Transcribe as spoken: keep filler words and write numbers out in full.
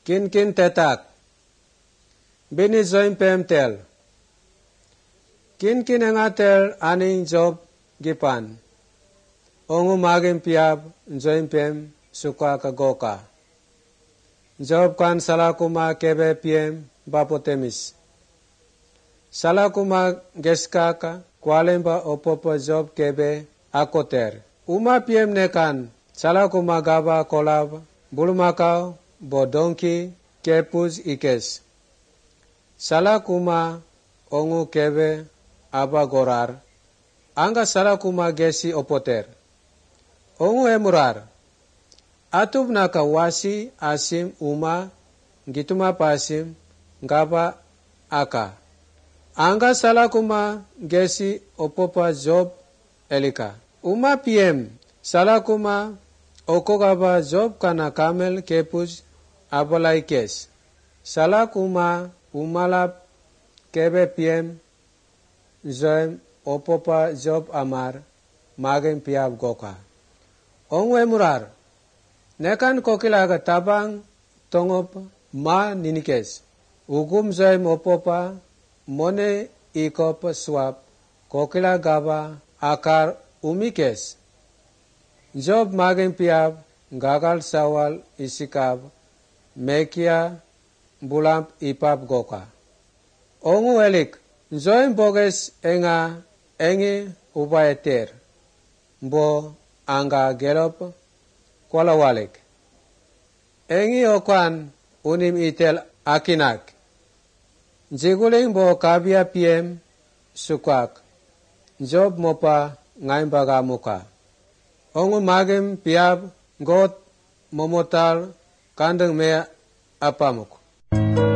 kin kin tetak. Bini zoim pem tel. Kin kin engatel aning Job gipan. Ongu magim piab zoim pem suka kagoka. Job kan salakuma kebe piem bapotemis. Salakuma geskaka kwalemba opopo Job kebe akoter. Uma piem nekan salakuma gaba kolab bulumakau bodonki kepuz ikes. Salakuma ongu kebe aba gorar. Anga salakuma gesi opoter. Ongu emurar. Atub naka wasi asim uma gituma pasim gaba aka. Anga salakuma gesi opopa Job elika. Uma piem salakuma okogaba Job kana kamel kepus abalaikes. Salakuma umalap kebe piem zoem opopa Job amar magem piab goka. Ongu emurar. Nekan kokilaga tabang tongop ma ninikes. Ugum zoem opopa mone ikop swap kokila gaba akar umikes. Job magem piab gagal sawal isikab mekia bulamp ipap goka. Ongu elik zoem boges enga engi ubaeter. Bo anga gelop kwala walik. Engi okwan unim itel akinak. Jiguling bo kabia piem sukak. Job mopa ngaim baga muka. Ongu magim piab got momotal kandeng mea apamuk.